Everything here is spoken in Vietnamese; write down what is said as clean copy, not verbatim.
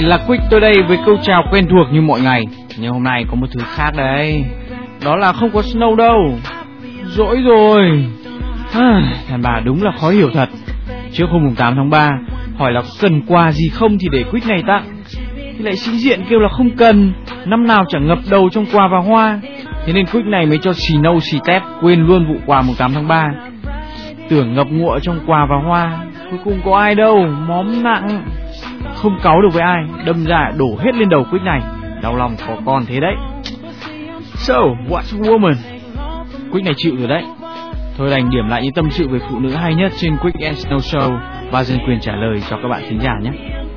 là Quick tôi đây với câu chào quen thuộc như mọi ngày. Nhưng hôm nay có một thứ khác đấy. Đó là không có Snow đâu. Dỗi rồi. Thằng bà đúng là khó hiểu thật. Trước hôm 8 tháng 3 hỏi là cần quà gì không thì để Quick này tặng, thì lại sĩ diện kêu là không cần, năm nào chẳng ngập đầu trong quà và hoa. Thế nên Quick này mới cho xì nâu xì tép quên luôn vụ quà 8 tháng 3. Tưởng ngập ngụa trong quà và hoa, cuối cùng có ai đâu, móm nặng. Không cáu được với ai, đâm ra đổ hết lên đầu Quick này. Đau lòng có con thế đấy. So, what's a woman? Quick này chịu rồi đấy. Thôi đành điểm lại những tâm sự về phụ nữ hay nhất trên Quick and Snow Show và dành quyền trả lời cho các bạn thính giả nhé.